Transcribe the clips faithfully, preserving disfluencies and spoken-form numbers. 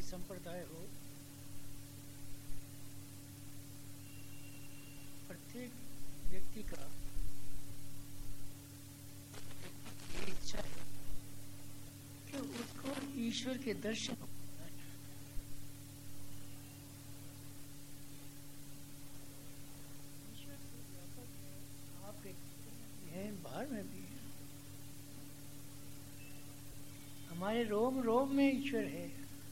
संप्रदाय हो, प्रत्येक व्यक्ति का ये इच्छा है कि उसको ईश्वर के दर्शन हो। ईश्वर तो व्यापक है, आपके हैं, बाहर में भी है। हमारे रोम रोम में ईश्वर है,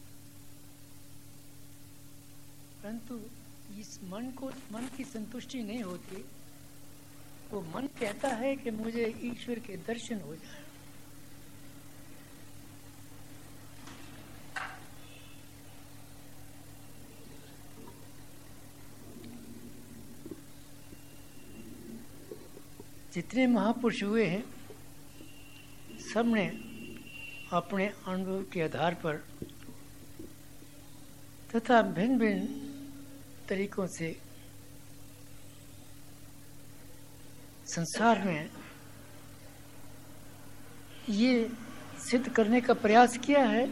परंतु इस मन को मन की संतुष्टि नहीं होती। वो मन कहता है कि मुझे ईश्वर के दर्शन हो जाए। जितने महापुरुष हुए हैं, सबने अपने अनुभव के आधार पर तथा भिन्न भिन्न तरीकों से संसार में ये सिद्ध करने का प्रयास किया है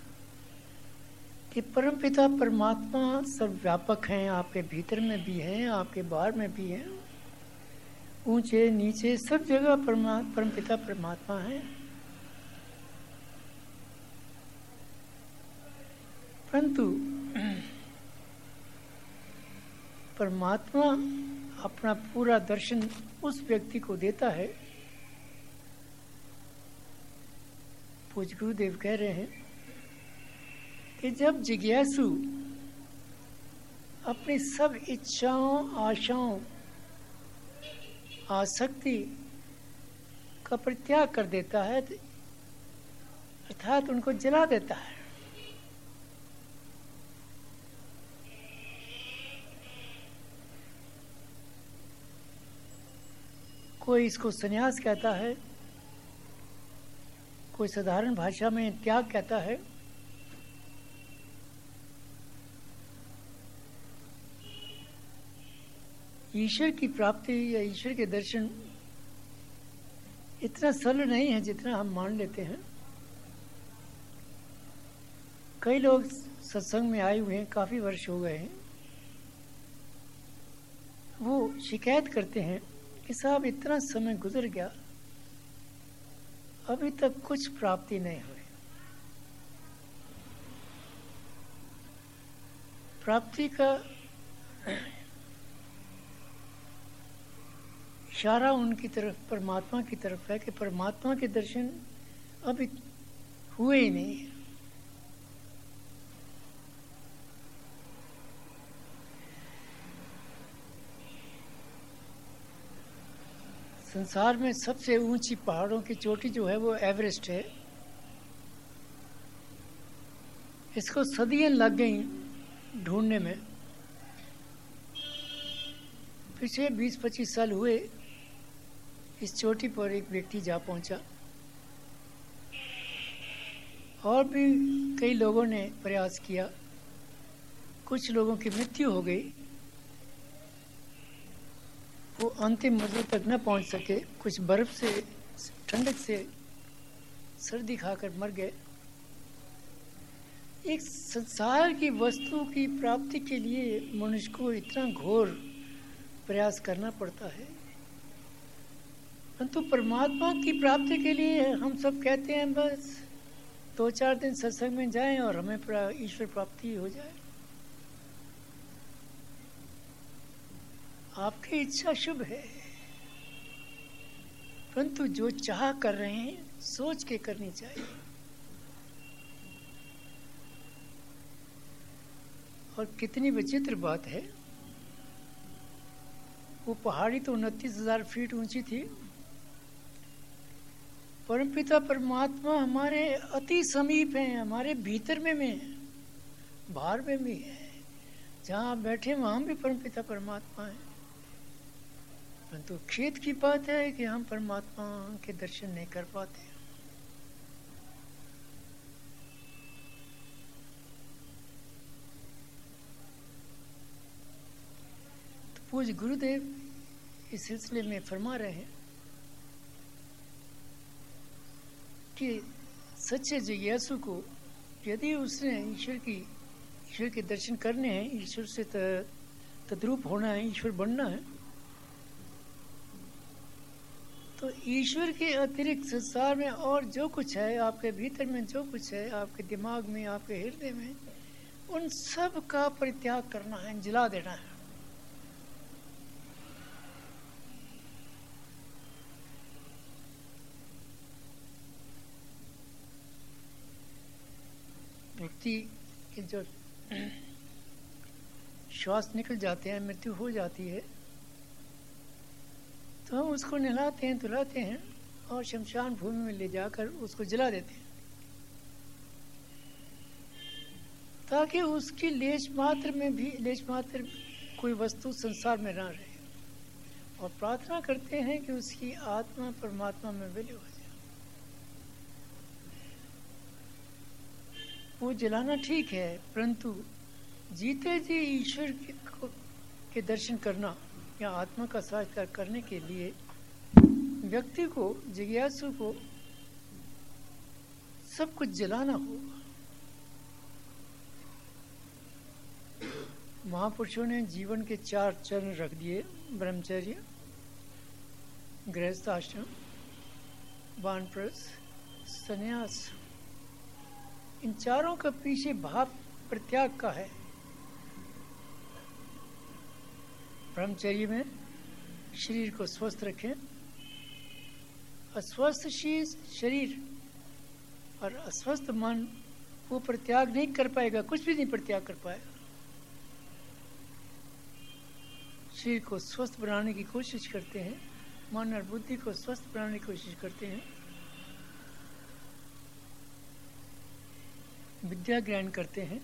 कि परमपिता परमात्मा सर्वव्यापक हैं, आपके भीतर में भी हैं, आपके बाहर में भी हैं, ऊंचे नीचे सब जगह परमा परमपिता परमात्मा हैं। परंतु परमात्मा अपना पूरा दर्शन उस व्यक्ति को देता है। पूज्य गुरुदेव कह रहे हैं कि जब जिज्ञासु अपनी सब इच्छाओं, आशाओं, आसक्ति का परित्याग कर देता है, अर्थात उनको जला देता है, कोई इसको संन्यास कहता है, कोई साधारण भाषा में त्याग कहता है। ईश्वर की प्राप्ति या ईश्वर के दर्शन इतना सरल नहीं है जितना हम मान लेते हैं। कई लोग सत्संग में आए हुए हैं, काफी वर्ष हो गए हैं, वो शिकायत करते हैं कि साहब इतना समय गुजर गया, अभी तक कुछ प्राप्ति नहीं हुई। प्राप्ति का इशारा उनकी तरफ, परमात्मा की तरफ है कि परमात्मा के दर्शन अभी हुए ही नहीं। संसार में सबसे ऊंची पहाड़ों की चोटी जो है वो एवरेस्ट है। इसको सदियां लग गई ढूंढने में। पिछले बीस पच्चीस साल हुए इस चोटी पर एक व्यक्ति जा पहुंचा, और भी कई लोगों ने प्रयास किया। कुछ लोगों की मृत्यु हो गई, वो अंतिम मंजिल तक न पहुंच सके, कुछ बर्फ से, ठंडक से सर्दी खाकर मर गए। एक संसार की वस्तु की प्राप्ति के लिए मनुष्य को इतना घोर प्रयास करना पड़ता है, परंतु परमात्मा की प्राप्ति के लिए हम सब कहते हैं बस दो चार दिन सत्संग में जाएं और हमें ईश्वर प्राप्ति हो जाए। आपकी इच्छा शुभ है, परंतु जो चाह कर रहे हैं सोच के करनी चाहिए। और कितनी विचित्र बात है, वो पहाड़ी तो उनतीस हजार फीट ऊंची थी। परमपिता परमात्मा हमारे अति समीप हैं, हमारे भीतर में में है, बाहर में भी है। जहाँ आप बैठे वहां भी परमपिता परमात्मा है, परंतु खेद की बात है कि हम परमात्मा के दर्शन नहीं कर पाते। तो पूज्य गुरुदेव इस सिलसिले में फरमा रहे हैं कि सच्चे जिज्ञासु को यदि उसने ईश्वर की ईश्वर के दर्शन करने हैं, ईश्वर से तद्रूप होना है, ईश्वर बनना है, तो ईश्वर के अतिरिक्त संसार में और जो कुछ है, आपके भीतर में जो कुछ है, आपके दिमाग में, आपके हृदय में, उन सब का परित्याग करना है, जला देना है। व्यक्ति के जो श्वास निकल जाते हैं, मृत्यु हो जाती है, तो हम उसको नहलाते हैं, धुलाते हैं और शमशान भूमि में ले जाकर उसको जला देते हैं, ताकि उसकी लेश मात्र में भी लेश मात्र कोई वस्तु संसार में ना रहे, और प्रार्थना करते हैं कि उसकी आत्मा परमात्मा में विलीन हो जाए। वो जलाना ठीक है, परंतु जीते जी ईश्वर के, के दर्शन करना या आत्मा का साक्षात्कार करने के लिए व्यक्ति को, जिज्ञासु को सब कुछ जलाना होगा। महापुरुषों ने जीवन के चार चरण रख दिए: ब्रह्मचर्य, गृहस्थ आश्रम, वानप्रस्थ, संन्यास। इन चारों का पीछे भाव प्रत्याग का है। ब्रह्मचर्य में शरीर को स्वस्थ रखें, अस्वस्थ शरीर और अस्वस्थ मन वो प्रत्याग नहीं कर पाएगा, कुछ भी नहीं प्रत्याग कर पाएगा। शरीर को स्वस्थ बनाने की कोशिश करते हैं, मन और बुद्धि को स्वस्थ बनाने की कोशिश करते हैं, विद्या ग्रहण करते हैं,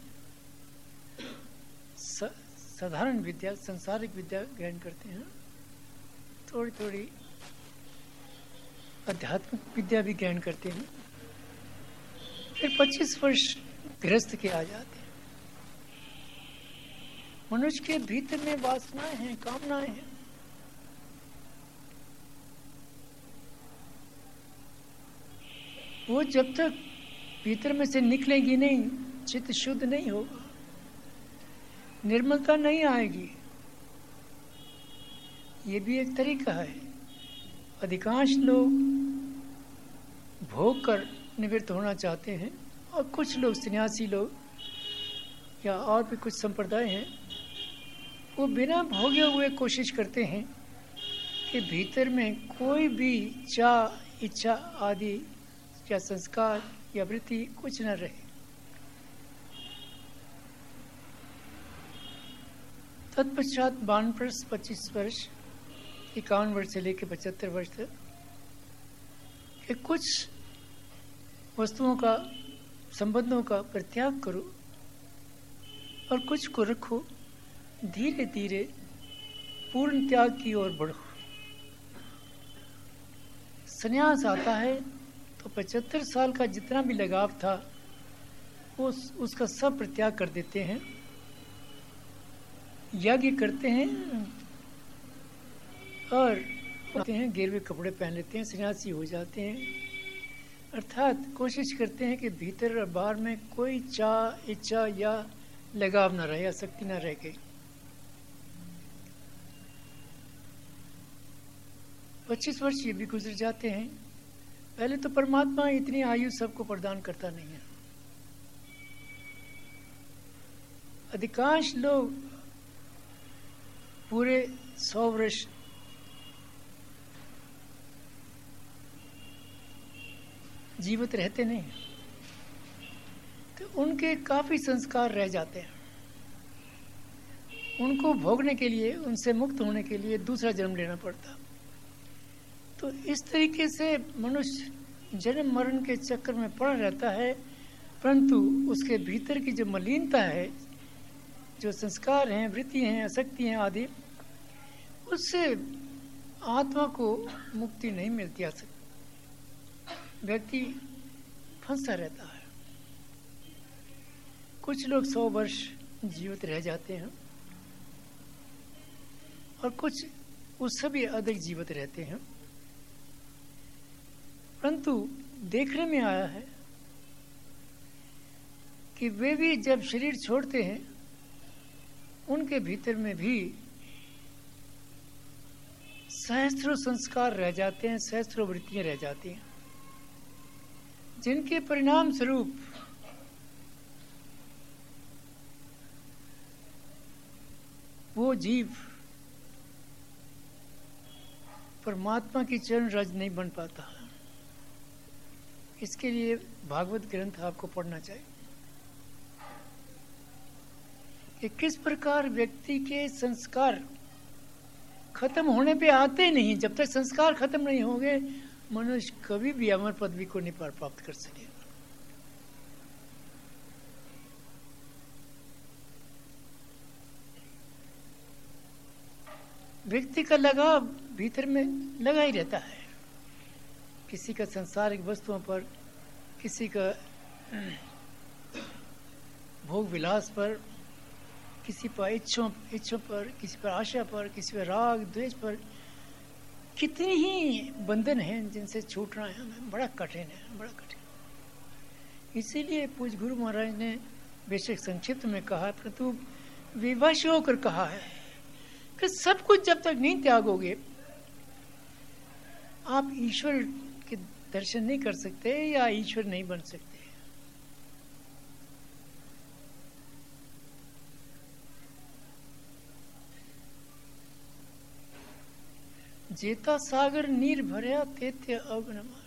स, साधारण विद्या, संसारिक विद्या ग्रहण करते हैं, थोड़ी थोड़ी आध्यात्मिक विद्या भी ग्रहण करते हैं, फिर पच्चीस वर्ष गृहस्थ के आ जाते हैं। मनुष्य के भीतर में वासनाएं हैं, कामनाएं हैं, वो जब तक भीतर में से निकलेगी नहीं, चित्त शुद्ध नहीं होगा, निर्मलता नहीं आएगी। ये भी एक तरीका है। अधिकांश लोग भोग कर निवृत्त होना चाहते हैं, और कुछ लोग, सन्यासी लोग या और भी कुछ संप्रदाय हैं, वो बिना भोगे हुए कोशिश करते हैं कि भीतर में कोई भी चाह, इच्छा आदि या संस्कार या वृत्ति कुछ न रहे। तत्पश्चात वानप्रस्थ पच्चीस वर्ष, इक्यावन वर्ष से लेकर पचहत्तर वर्ष तक कि कुछ वस्तुओं का, संबंधों का परित्याग करो और कुछ को रखो। धीरे धीरे पूर्ण त्याग की ओर बढ़ो। संन्यास आता है तो पचहत्तर साल का जितना भी लगाव था वो उसका सब परित्याग कर देते हैं, यज्ञ करते हैं और होते हैं, गिरवे कपड़े पहन लेते हैं, सन्यासी हो जाते हैं। अर्थात कोशिश करते हैं कि भीतर और बाहर में कोई चाह, इच्छा या लगाव न रहे, आसक्ति न रह गई। पच्चीस वर्ष ये भी गुजर जाते हैं। पहले तो परमात्मा इतनी आयु सबको प्रदान करता नहीं है। अधिकांश लोग पूरे सौ वर्ष जीवित रहते नहीं, तो उनके काफी संस्कार रह जाते हैं। उनको भोगने के लिए, उनसे मुक्त होने के लिए दूसरा जन्म लेना पड़ता। तो इस तरीके से मनुष्य जन्म मरण के चक्कर में पड़ा रहता है, परंतु उसके भीतर की जो मलिनता है, जो संस्कार हैं, वृत्ति हैं, आसक्ति हैं आदि, उससे आत्मा को मुक्ति नहीं मिलती। आ सकती व्यक्ति फंसा रहता है। कुछ लोग सौ वर्ष जीवित रह जाते हैं और कुछ उससे भी अधिक जीवित रहते हैं, परंतु देखने में आया है कि वे भी जब शरीर छोड़ते हैं उनके भीतर में भी सहस्त्रों संस्कार रह जाते हैं, सहस्त्रों वृत्तियां रह जाती हैं, जिनके परिणाम स्वरूप वो जीव परमात्मा की चरण रज नहीं बन पाता। इसके लिए भागवत ग्रंथ आपको पढ़ना चाहिए कि किस प्रकार व्यक्ति के संस्कार खत्म होने पे आते नहीं। जब तक संस्कार खत्म नहीं होंगे मनुष्य कभी भी अमर पदवी को नहीं प्राप्त कर सकेगा। व्यक्ति का लगाव भीतर में लगा ही रहता है, किसी का सांसारिक वस्तुओं पर, किसी का भोग विलास पर, किसी पर इच्छों इच्छों पर, किसी पर आशा पर, किसी पर राग द्वेष पर। कितने ही बंधन हैं जिनसे छूटना है हमें बड़ा कठिन है, बड़ा कठिन। इसीलिए पूज्य गुरु महाराज ने बेशक संक्षिप्त में कहा, परंतु विवश होकर कहा है कि सब कुछ जब तक नहीं त्यागोगे आप ईश्वर के दर्शन नहीं कर सकते या ईश्वर नहीं बन सकते। जेता सागर नीर भरया तेते अगन मार।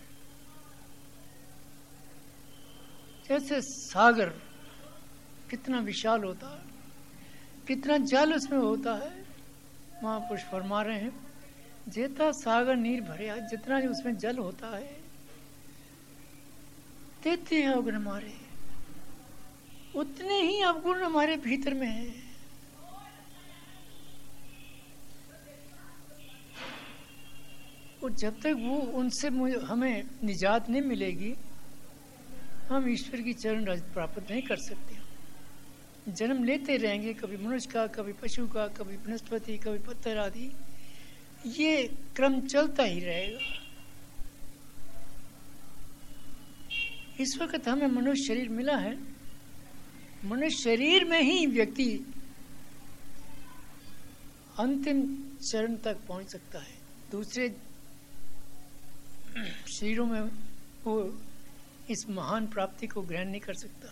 जैसे सागर कितना विशाल होता है, कितना जल उसमें होता है, महापुरुष फरमा रहे हैं जेता सागर नीर भरया, जितना उसमें जल होता है तेते अवगुण हमारे, उतने ही अवगुण हमारे भीतर में है। और जब तक वो उनसे हमें निजात नहीं मिलेगी हम ईश्वर की चरण रज प्राप्त नहीं कर सकते। जन्म लेते रहेंगे, कभी मनुष्य का, कभी पशु का, कभी वनस्पति, कभी पत्थर आदि, ये क्रम चलता ही रहेगा। इस वक्त हमें मनुष्य शरीर मिला है, मनुष्य शरीर में ही व्यक्ति अंतिम चरण तक पहुंच सकता है। दूसरे शरीरों में वो इस महान प्राप्ति को ग्रहण नहीं कर सकता।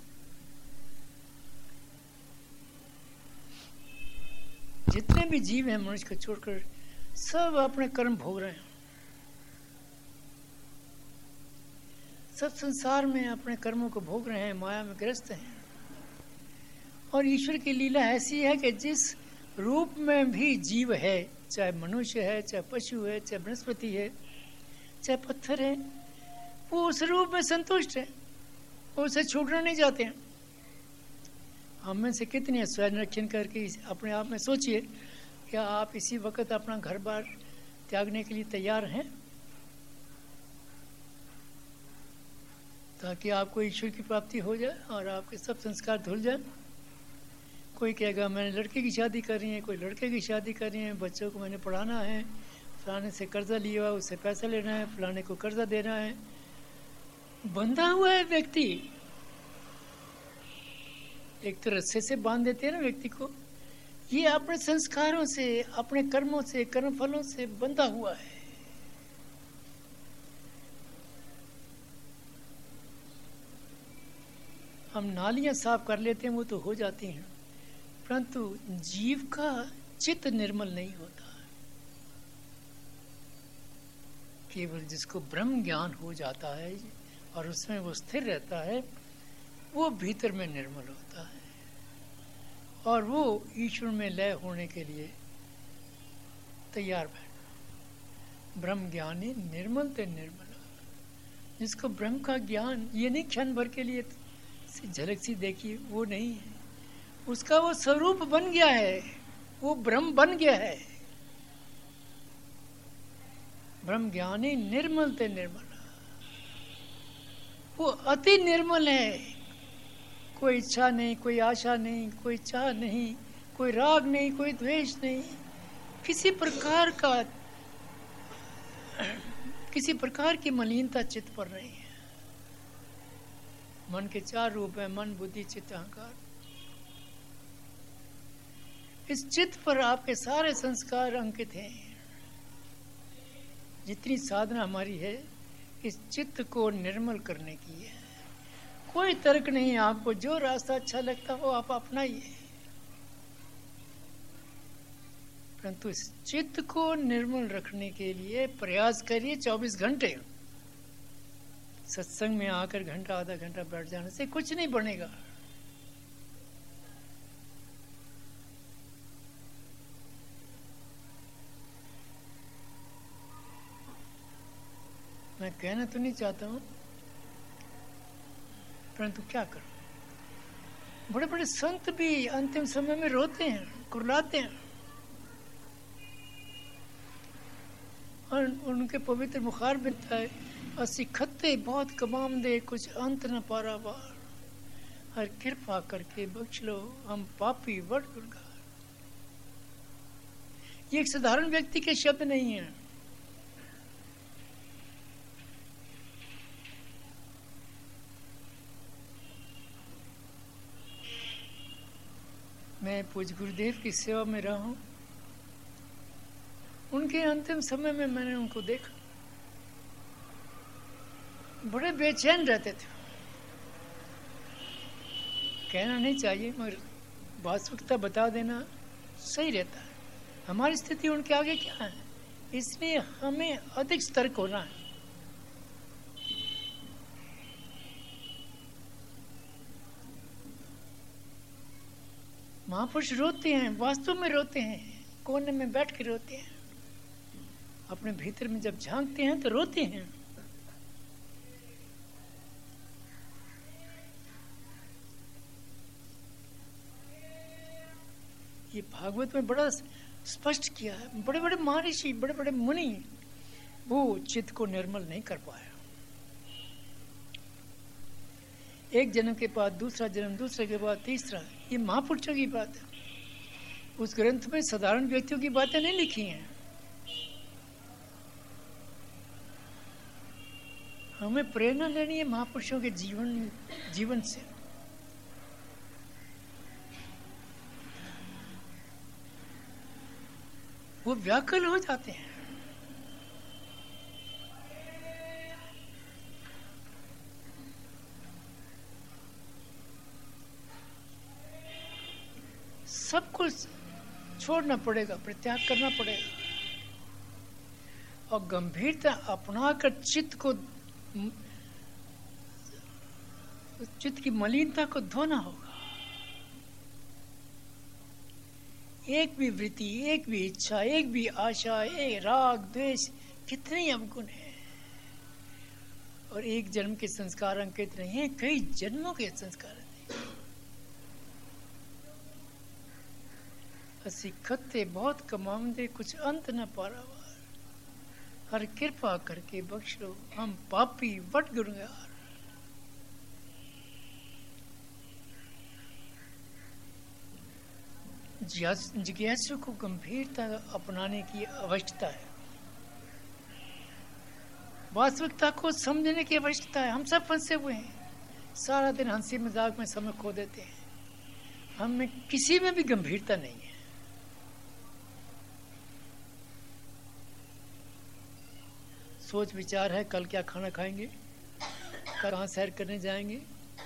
जितने भी जीव हैं मनुष्य को छोड़कर सब अपने कर्म भोग रहे हैं, सब संसार में अपने कर्मों को भोग रहे हैं, माया में ग्रस्त हैं। और ईश्वर की लीला ऐसी है कि जिस रूप में भी जीव है, चाहे मनुष्य है, चाहे पशु है, चाहे वनस्पति है, चाहे पत्थर है, वो उस रूप में संतुष्ट है, वो उसे छूटना नहीं चाहते हैं। हम में से कितने स्वयं करके अपने आप में सोचिए, क्या आप इसी वक्त अपना घर बार त्यागने के लिए तैयार हैं ताकि आपको ईश्वर की प्राप्ति हो जाए और आपके सब संस्कार धुल जाए? कोई कहेगा मैंने लड़के की शादी कर रही है, कोई लड़के की शादी कर रही है, बच्चों को मैंने पढ़ाना है, फलाने से कर्जा लिया हुआ उससे पैसा लेना है, फलाने को कर्जा देना है। बंधा हुआ है व्यक्ति, एक तो रस्से से बांध देते हैं ना व्यक्ति को, ये अपने संस्कारों से, अपने कर्मों से, कर्म फलों से बंधा हुआ है। हम नालियां साफ कर लेते हैं, वो तो हो जाती हैं, परंतु जीव का चित्त निर्मल नहीं होता। केवल जिसको ब्रह्म ज्ञान हो जाता है और उसमें वो स्थिर रहता है, वो भीतर में निर्मल होता है और वो ईश्वर में लय होने के लिए तैयार बैठा। ब्रह्म ज्ञानी निर्मल ते निर्मल। जिसको ब्रह्म का ज्ञान ये नहीं क्षण भर के लिए झलक सी देखी, वो नहीं है, उसका वो स्वरूप बन गया है, वो ब्रह्म बन गया है। ब्रह्म ज्ञानी निर्मल ते निर्मल, वो अति निर्मल है। कोई इच्छा नहीं, कोई आशा नहीं, कोई चाह नहीं, कोई राग नहीं, कोई द्वेष नहीं, किसी प्रकार का किसी प्रकार की मलिनता चित्त पर नहीं है। मन के चार रूप हैं, मन, बुद्धि, चित्त, अहंकार। इस चित्त पर आपके सारे संस्कार अंकित हैं। जितनी साधना हमारी है इस चित्त को निर्मल करने की है। कोई तर्क नहीं, आपको जो रास्ता अच्छा लगता हो आप अपनाइए, परंतु इस चित्त को निर्मल रखने के लिए प्रयास करिए। चौबीस घंटे सत्संग में आकर घंटा आधा घंटा बैठ जाने से कुछ नहीं बनेगा। मैं कहना तो नहीं चाहता हूं, परंतु क्या करूं। बड़े बड़े संत भी अंतिम समय में रोते हैं, कुर्लाते हैं, और उनके पवित्र मुखार बिनता है, असी खत्ते बहुत कमाम दे, कुछ अंत न पारावार, हर कृपा करके बख्श लो, हम पापी बड़ गुनहगार। ये एक साधारण व्यक्ति के शब्द नहीं है। मैं पूज्य गुरुदेव की सेवा में रहा हूं। उनके अंतिम समय में मैंने उनको देखा, बड़े बेचैन रहते थे। कहना नहीं चाहिए मगर वास्तविकता बता देना सही रहता है। हमारी स्थिति उनके आगे क्या है, इसलिए हमें अधिक सतर्क होना है। महापुरुष रोते हैं, वास्तव में रोते हैं, कोने में बैठ के रोते हैं। अपने भीतर में जब झांकते हैं तो रोते हैं। ये भागवत में बड़ा स्पष्ट किया है। बड़े बड़े महर्षि, बड़े बड़े मुनि, वो चित्त को निर्मल नहीं कर पाया। एक जन्म के बाद दूसरा जन्म, दूसरे के बाद तीसरा, ये महापुरुषों की बात है। उस ग्रंथ में साधारण व्यक्तियों की बातें नहीं लिखी हैं। हमें प्रेरणा लेनी है महापुरुषों के जीवन जीवन से। वो व्याकुल हो जाते हैं। सब कुछ छोड़ना पड़ेगा, परित्याग करना पड़ेगा, और गंभीरता अपनाकर चित्त को, चित्त की मलिनता को धोना होगा। एक भी वृत्ति, एक भी इच्छा, एक भी आशा, एक राग द्वेष, कितने अवगुण है। और एक जन्म के संस्कार अंकित नहीं है, कई जन्मों के संस्कार। असी खत्ते बहुत कमामदे, कुछ अंत न पारावार, हर कृपा करके बख्श लो, हम पापी बड़ गुनहगार। जिज्ञासु को गंभीरता अपनाने की आवश्यकता है। वास्तविकता को समझने की आवश्यकता है। हम सब फंसे हुए हैं, सारा दिन हंसी मजाक में समय खो देते हैं। हमें किसी में भी गंभीरता नहीं है। सोच विचार है, कल क्या खाना खाएंगे, कल कहाँ सैर करने जाएंगे,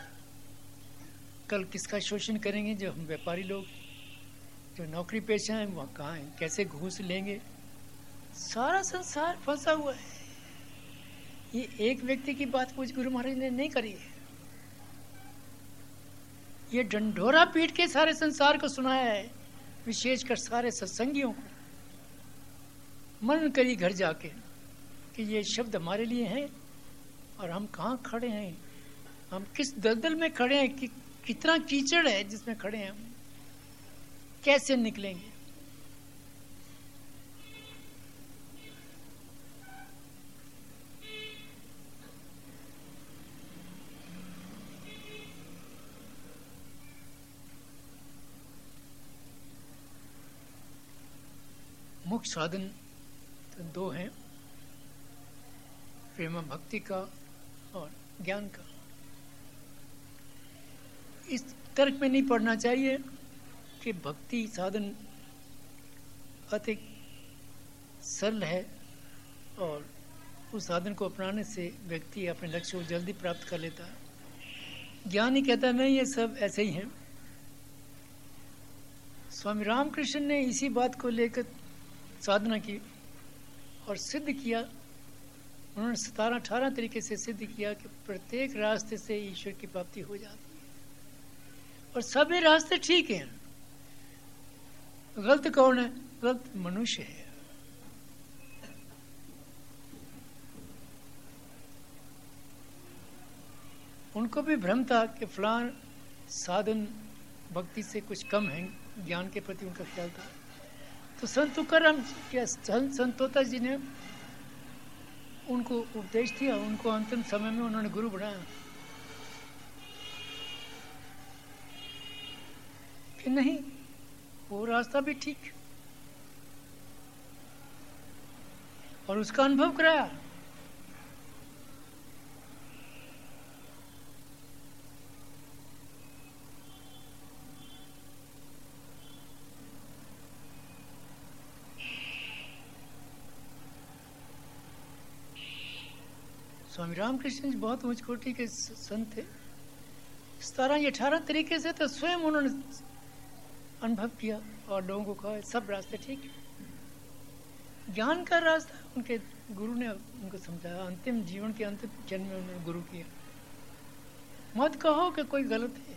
कल किसका शोषण करेंगे। जो हम व्यापारी लोग, जो नौकरी पेशा हैं, वहाँ कहाँ हैं, कैसे घूस लेंगे। सारा संसार फंसा हुआ है। ये एक व्यक्ति की बात पूज्य गुरु महाराज ने नहीं करी है, ये डंडोरा पीट के सारे संसार को सुनाया है, विशेषकर सारे सत्संगियों को। मनन करी घर जाके कि ये शब्द हमारे लिए हैं और हम कहाँ खड़े हैं, हम किस दलदल में खड़े हैं, कि कितना कीचड़ है जिसमें खड़े हैं, हम कैसे निकलेंगे। मुख्य साधन तो दो हैं, प्रेम भक्ति का और ज्ञान का। इस तर्क में नहीं पड़ना चाहिए कि भक्ति साधन अति सरल है और उस साधन को अपनाने से व्यक्ति अपने लक्ष्य को जल्दी प्राप्त कर लेता है। ज्ञानी कहता नहीं, ये सब ऐसे ही हैं। स्वामी रामकृष्ण ने इसी बात को लेकर साधना की और सिद्ध किया। उन्होंने सतारह अठारह तरीके से सिद्ध किया कि प्रत्येक रास्ते से ईश्वर की प्राप्ति हो जाती है और सभी रास्ते ठीक हैं। गलत कौन है? गलत मनुष्य है। उनको भी भ्रम था कि फलां साधन भक्ति से कुछ कम है, ज्ञान के प्रति उनका ख्याल था। तो संत तुकाराम क्या संत तोता जी ने उनको उपदेश दिया, उनको अंतिम समय में उन्होंने गुरु बनाया कि नहीं, वो रास्ता भी ठीक, और उसका अनुभव कराया। स्वामी रामकृष्ण जी बहुत ऊंच कोटि के संत थे। सतारह या अठारह तरीके से तो स्वयं उन्होंने अनुभव किया और लोगों को कहा सब रास्ते ठीक है। ज्ञान का रास्ता उनके गुरु ने उनको समझाया। अंतिम जीवन के अंतिम जन्म में उन्होंने गुरु किया। मत कहो कि कोई गलत है।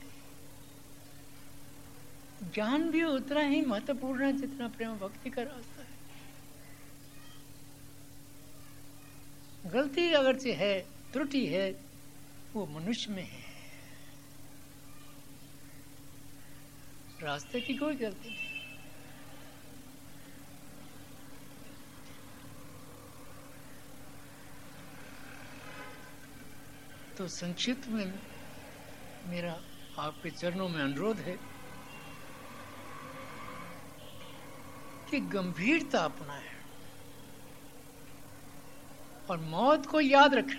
ज्ञान भी उतना ही महत्वपूर्ण है जितना प्रेम भक्ति का रास्ता है। गलती अगरचे है, त्रुटि है, वो मनुष्य में है, रास्ते की कोई गलती नहीं। तो संक्षिप्त में मेरा आपके चरणों में अनुरोध है कि गंभीरता अपनाएं और मौत को याद रखें।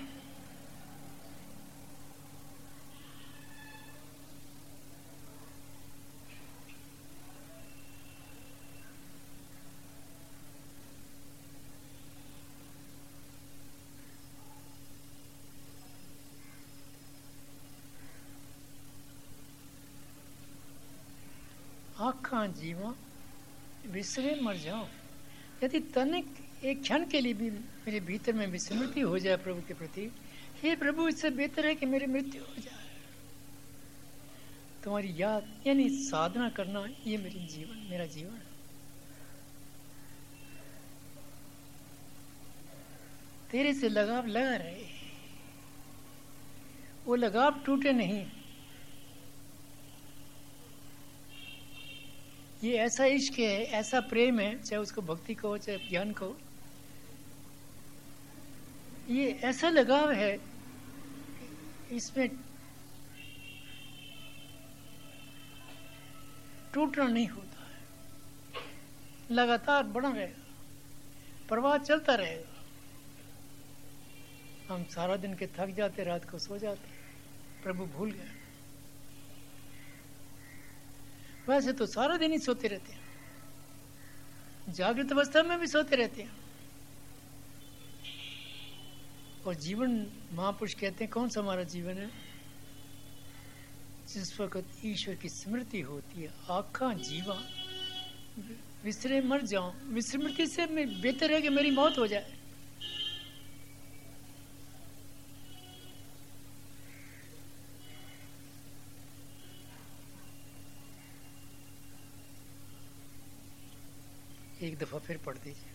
आखा जीवा विसरे मर जाओ। यदि तनिक एक क्षण के लिए भी मेरे भीतर में विस्मृति हो जाए प्रभु के प्रति, हे प्रभु इससे बेहतर है कि मेरी मृत्यु हो जाए। तुम्हारी याद यानी साधना करना, ये मेरी जीवन मेरा जीवन है। तेरे से लगाव लगा रहे, वो लगाव टूटे नहीं। ये ऐसा इश्क है, ऐसा प्रेम है, चाहे उसको भक्ति कहो चाहे ज्ञान कहो, ये ऐसा लगाव है, इसमें टूटना नहीं होता है, लगातार बढ़ा रहेगा, प्रवाह चलता रहेगा। हम सारा दिन के थक जाते, रात को सो जाते, प्रभु भूल गए। वैसे तो सारा दिन ही सोते रहते हैं, जागृत अवस्था में भी सोते रहते हैं। और जीवन, महापुरुष कहते हैं, कौन सा हमारा जीवन है? जिस वक्त ईश्वर की स्मृति होती है। आखा जीवा विसरे मर जाऊं। विस्मृति से बेहतर है कि मेरी मौत हो जाए। एक दफा फिर पढ़ दीजिए।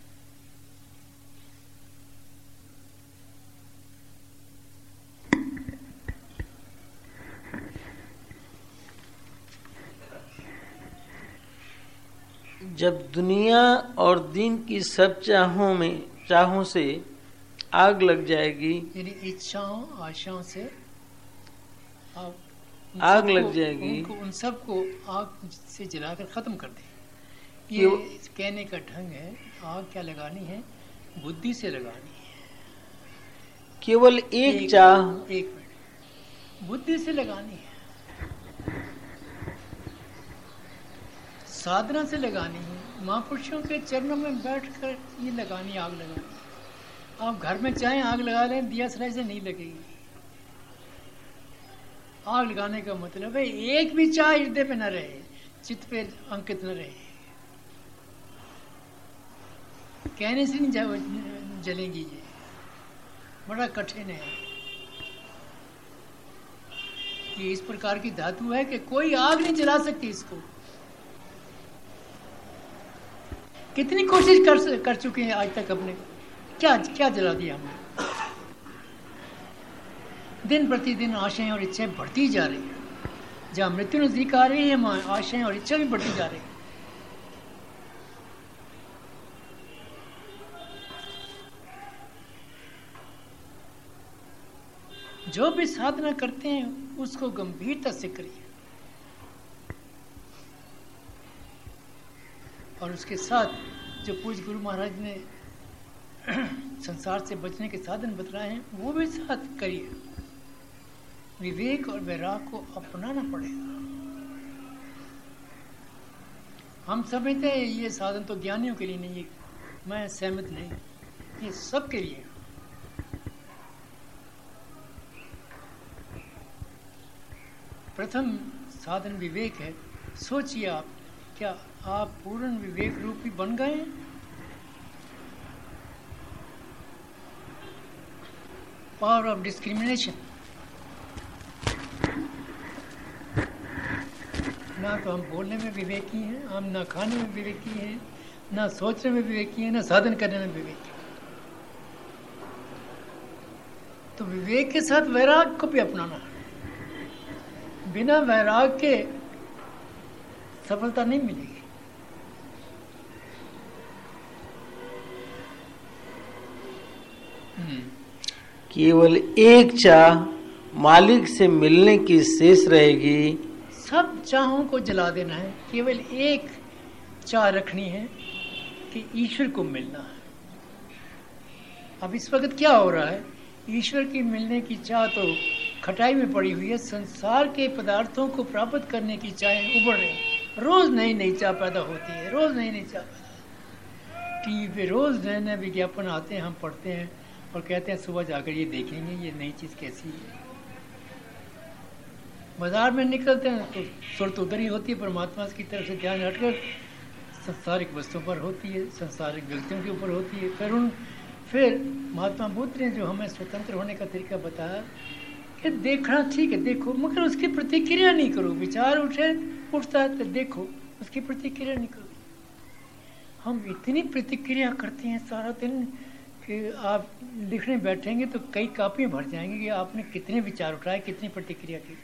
जब दुनिया और दिन की सब चाहों में चाहों से आग लग जाएगी, यानी इच्छाओं आशाओं से आग, आग लग जाएगी, उनको उन सबको आग से जलाकर खत्म कर दे। ये कहने का ढंग है। आग क्या लगानी है? बुद्धि से लगानी है। केवल एक, एक चाह, एक मिनट, बुद्धि से लगानी है। साधना से लगानी है। महापुरुषों के चरणों में बैठकर ये लगानी, आग लगानी। आप घर में चाहे आग लगा लें, दिया सलाई से नहीं लगेगी। आग लगाने का मतलब है एक भी चाह हृदय पे न रहे, चित्त पे अंकित न रहे। कहने से नहीं जलेगी, ये बड़ा कठिन है। ये इस प्रकार की धातु है कि कोई आग नहीं जला सकती इसको। कितनी कोशिश कर कर चुके हैं आज तक, अपने क्या क्या जला दिया हमने। दिन प्रतिदिन आशाएं और इच्छाएं बढ़ती जा रही है। जहां मृत्यु नजदीक आ रही है, वहां आशाएं और इच्छा भी बढ़ती जा रही है। जो भी साधना करते हैं उसको गंभीरता से करिए, और उसके साथ जो पूज्य गुरु महाराज ने संसार से बचने के साधन बतलाए हैं वो भी साथ करिए। विवेक और वैराग को अपनाना पड़ेगा। हम समझते हैं ये साधन तो ज्ञानियों के लिए नहीं है, मैं सहमत नहीं, ये सब के लिए। प्रथम साधन विवेक है। सोचिए आप, क्या आप पूर्ण विवेक रूपी बन गए हैं? Power of discrimination. ना तो हम बोलने में विवेकी हैं, हम ना खाने में विवेकी हैं, ना सोचने में विवेकी हैं, ना साधन करने में विवेकी हैं। तो विवेक के साथ वैराग को भी अपनाना है। बिना वैराग के सफलता नहीं मिलेगी। केवल एक चाह मालिक से मिलने की शेष रहेगी। सब चाहों को जला देना है, केवल एक चाह रखनी है कि ईश्वर को मिलना है। अब इस वक्त क्या हो रहा है, ईश्वर की मिलने की चाह तो खटाई में पड़ी हुई है। संसार के पदार्थों को प्राप्त करने की चाहें उभर रही। रोज नई नई चाह पैदा होती है, रोज नई नई चाह पैदा। टीवी पे रोज नए नए विज्ञापन आते हैं, हम पढ़ते हैं और कहते हैं सुबह जाकर ये देखेंगे ये नई चीज कैसी है। बाजार में निकलते हैं तो सुरत उधर ही होती है, परमात्मा की तरफ से ध्यान हटकर संसारिक वस्तुओं पर होती है, संसारिक व्यक्तियों के ऊपर होती है। फिर उन फिर महात्मा बुद्ध ने जो हमें स्वतंत्र होने का तरीका बताया कि देखना ठीक है, देखो, मगर उसकी प्रतिक्रिया नहीं करो। विचार उठे उठता है तो देखो, उसकी प्रतिक्रिया नहीं करो। हम इतनी प्रतिक्रिया करते हैं सारा दिन कि आप लिखने बैठेंगे तो कई कापियां भर जाएंगे कि आपने कितने विचार उठाए, कितनी प्रतिक्रिया की,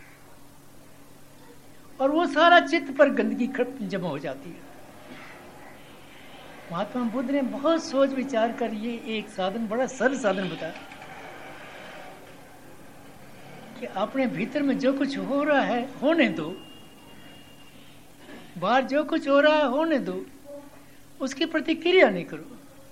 और वो सारा चित्त पर गंदगी जमा हो जाती है। महात्मा बुद्ध ने बहुत सोच विचार कर ये एक साधन, बड़ा सरल साधन बताया कि अपने भीतर में जो कुछ हो रहा है होने दो, बाहर जो कुछ हो रहा है होने दो, उसकी प्रतिक्रिया नहीं करो।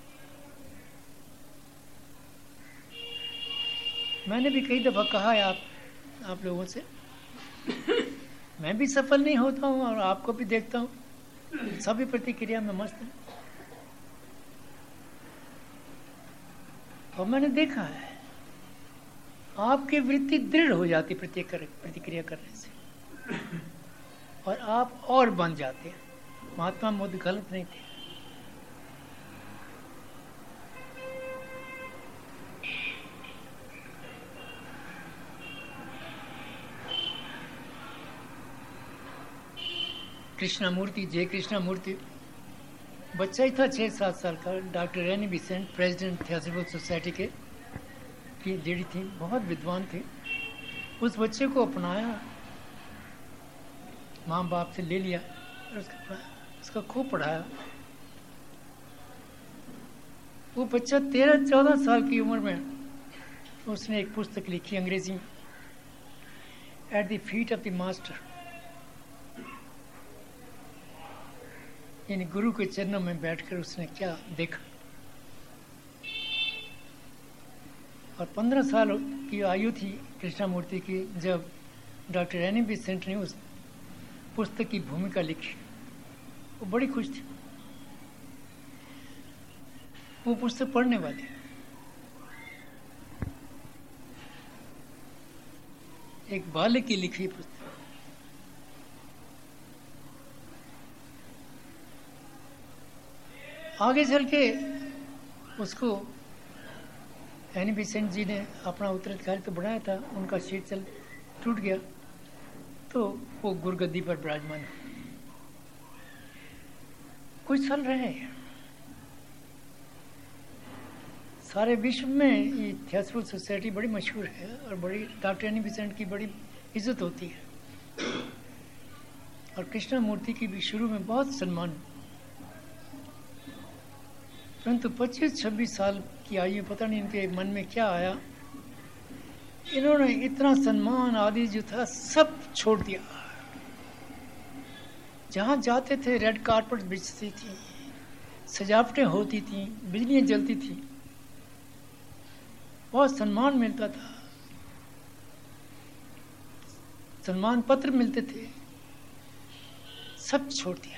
मैंने भी कई दफा कहा है आप आप लोगों से, मैं भी सफल नहीं होता हूं और आपको भी देखता हूं, सभी प्रतिक्रिया में मस्त है। और मैंने देखा है आपकी वृत्ति दृढ़ हो जाती प्रतिक्रिया करने से, और आप और बन जाते हैं। महात्मा बुद्ध गलत नहीं थे। कृष्णामूर्ति, जय कृष्णामूर्ति बच्चा ही था छः सात साल का। Doctor Annie Besant, president Theosophical Society के की लेडी थी, बहुत विद्वान थे। उस बच्चे को अपनाया, माँ बाप से ले लिया और उसका उसका खूब पढ़ाया। वो बच्चा तेरह चौदह साल की उम्र में उसने एक पुस्तक लिखी अंग्रेजी में, at the feet of the master, यानी गुरु के चरणों में बैठकर उसने क्या देखा। और पंद्रह साल की आयु थी कृष्णामूर्ति की जब डॉक्टर एनी बेसेंट ने उस पुस्तक की भूमिका लिखी। वो बड़ी खुश थी, वो पुस्तक पढ़ने वाली। एक बालक की लिखी पुस्तक। आगे चल के उसको एनी बेसेंट जी ने अपना उत्तराधिकारी तो बढ़ाया था, उनका शीट चल टूट गया तो वो गुरगद्दी पर विराजमान कुछ साल रहे। सारे विश्व में ये थियोसॉफिकल सोसाइटी बड़ी मशहूर है और बड़ी डॉक्टर एनी बेसेंट की बड़ी इज्जत होती है। और कृष्णा मूर्ति की भी शुरू में बहुत सम्मान, परंतु पच्चीस छब्बीस साल की आयु पता नहीं इनके मन में क्या आया, इन्होंने इतना सम्मान आदि जो था सब छोड़ दिया। जहाँ जाते थे रेड कारपेट बिछती थी, सजावटें होती थी, बिजलियाँ जलती थी, बहुत सम्मान मिलता था, सम्मान पत्र मिलते थे, सब छोड़ दिया।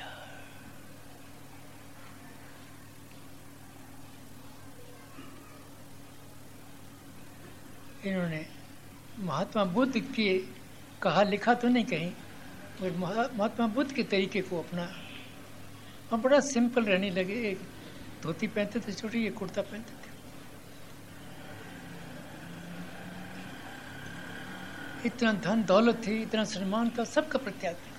इन्होंने महात्मा बुद्ध के कहा लिखा तो नहीं कहीं, और महात्मा बुद्ध के तरीके को अपना और बड़ा सिंपल रहने लगे। एक धोती पहनते थे छोटी, एक कुर्ता पहनते थे। इतना धन दौलत थी, इतना सम्मान था, सबका परित्याग किया।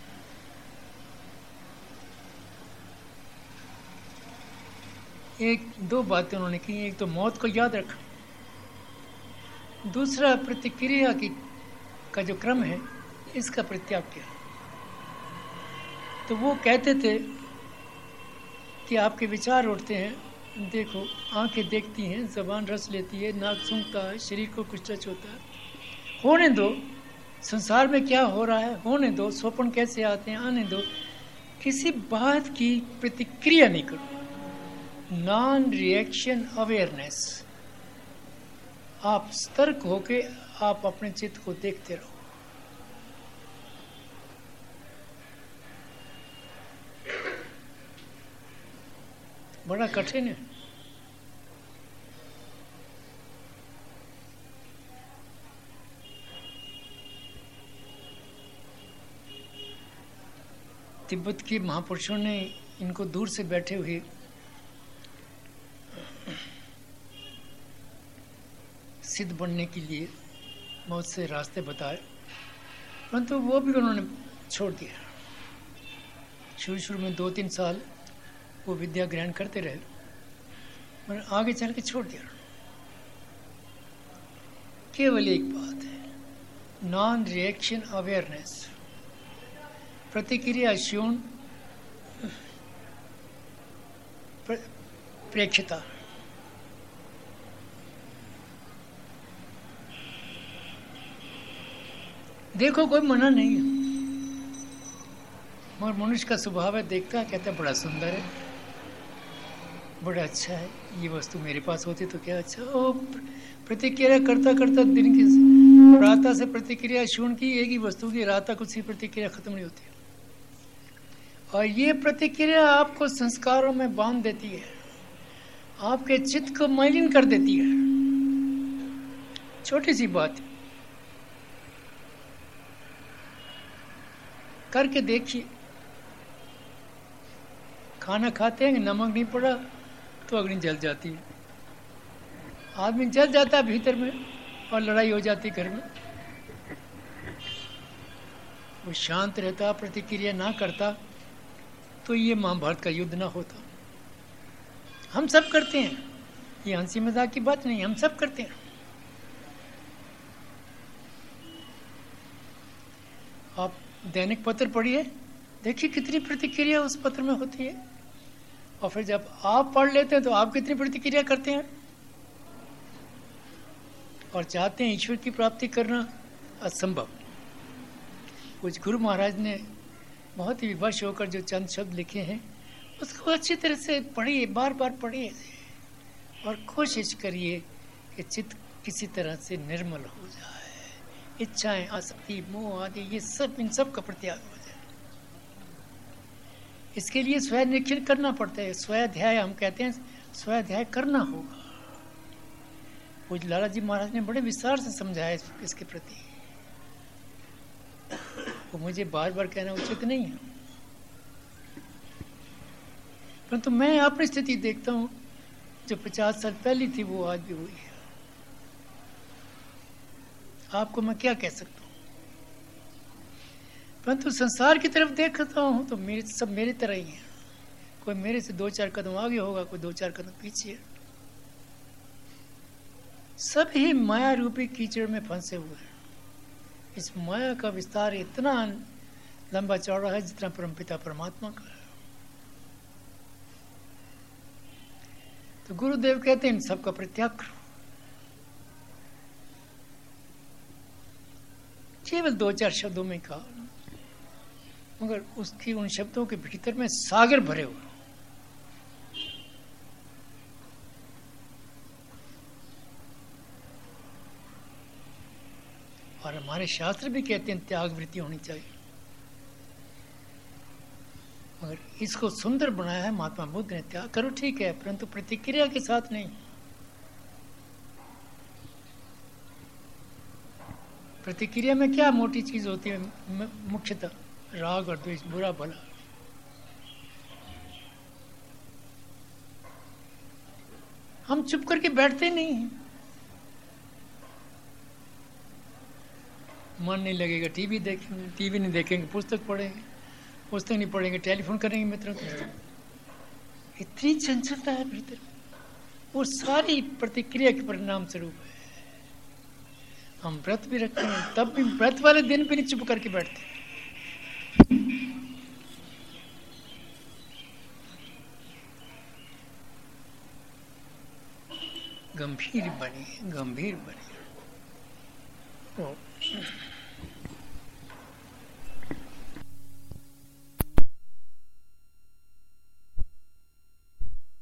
एक दो बातें उन्होंने की, एक तो मौत को याद रखा, दूसरा प्रतिक्रिया की का जो क्रम है इसका परित्याग किया। तो वो कहते थे कि आपके विचार उठते हैं, देखो आंखें देखती हैं, जबान रस लेती है, नाक सूंघता है, शरीर को कुछ टच होता है, होने दो, संसार में क्या हो रहा है होने दो, स्वप्न कैसे आते हैं आने दो, किसी बात की प्रतिक्रिया नहीं करो। नॉन रिएक्शन अवेयरनेस, आप सतर्क होके आप अपने चित्त को देखते रहो। बड़ा कठिन है। तिब्बत के महापुरुषों ने इनको दूर से बैठे हुए सिद्ध बनने के लिए बहुत से रास्ते बताए, परंतु वो भी उन्होंने छोड़ दिया। शुरू शुरू में दो तीन साल वो विद्या ग्रहण करते रहे, पर आगे चल के छोड़ दिया। केवल एक बात है, नॉन रिएक्शन अवेयरनेस, प्रतिक्रिया शून्य प्रेक्षता। देखो कोई मना नहीं है, मगर मनुष्य का स्वभाव है, देखता है, कहता है बड़ा सुंदर है, बड़ा अच्छा है, ये वस्तु मेरे पास होती तो क्या अच्छा। ओ प्रतिक्रिया करता करता दिन की प्रातः से प्रतिक्रिया शून्य की एक ही वस्तु की, रात तक उसकी प्रतिक्रिया खत्म नहीं होती। और ये प्रतिक्रिया आपको संस्कारों में बांध देती है, आपके चित्त को मलिन कर देती है। छोटी सी बात करके देखिए, खाना खाते हैं, नमक नहीं पड़ा तो अग्नि जल जाती है, आदमी जल जाता है भीतर में और लड़ाई हो जाती घर में। वो शांत रहता, प्रतिक्रिया ना करता तो ये महाभारत का युद्ध ना होता। हम सब करते हैं, ये हंसी मजाक की बात नहीं, हम सब करते हैं। आप दैनिक पत्र पढ़िए, देखिए कितनी प्रतिक्रिया उस पत्र में होती है, और फिर जब आप पढ़ लेते हैं तो आप कितनी प्रतिक्रिया करते हैं और चाहते हैं ईश्वर की प्राप्ति करना असंभव। कुछ गुरु महाराज ने बहुत ही विवश होकर जो चंद शब्द लिखे हैं उसको अच्छी तरह से पढ़िए, बार बार पढ़िए और कोशिश करिए कि चित्त किसी तरह से निर्मल हो जाए। इच्छाएं, आसक्ति, मोह आदि, ये सब, इन सब का परित्याग हो जाए। इसके लिए स्वयं निरीक्षण करना पड़ता है। स्वाध्याय हम कहते हैं, स्वाध्याय करना होगा। पूज्य लाला जी महाराज ने बड़े विस्तार से समझाया इसके प्रति। वो मुझे बार बार कहना उचित नहीं है, परंतु मैं अपनी स्थिति देखता हूँ, जो पचास साल पहले थी वो आज भी हुई है। आपको मैं क्या कह सकता हूँ? परंतु संसार की तरफ देखता हूँ तो मेरे सब मेरी तरह ही है। कोई मेरे से दो चार कदम आगे होगा, कोई दो चार कदम पीछे। सब ही माया रूपी कीचड़ में फंसे हुए हैं। इस माया का विस्तार इतना लंबा चौड़ा है जितना परमपिता परमात्मा का है। तो गुरुदेव कहते हैं इन सबका परित्याग करो। केवल दो चार शब्दों में कहा, मगर उसकी उन शब्दों के भीतर में सागर भरे हुए। और हमारे शास्त्र भी कहते हैं त्याग वृत्ति होनी चाहिए। मगर इसको सुंदर बनाया है महात्मा बुद्ध ने। त्याग करो ठीक है, परंतु प्रतिक्रिया के साथ नहीं। प्रतिक्रिया में क्या मोटी चीज होती है? मुख्यतः राग और द्वेष, बुरा भला। हम चुप करके बैठते नहीं हैं। मन नहीं लगेगा टीवी देखेंगे, टीवी नहीं देखेंगे पुस्तक पढ़ेंगे, पुस्तक नहीं पढ़ेंगे टेलीफोन करेंगे मित्रों के। इतनी चंचलता है भीतर, वो सारी प्रतिक्रिया के परिणाम स्वरूप है। हम व्रत भी रखते हैं, तब भी व्रत वाले दिन भी नहीं चुप करके बैठते। गंभीर बनिए, गंभीर बनिए।